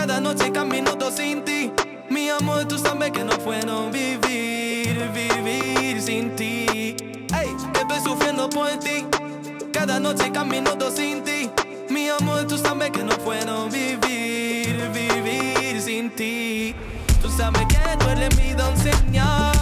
cada noche y cada minuto sin ti. Mi amor, tú sabes que no puedo vivir sin ti. Ey, estoy sufriendo por ti, cada noche y cada minuto sin ti. Mi amor, tú sabes que no puedo vivir sin ti. Tú sabes que tú eres mi doncella.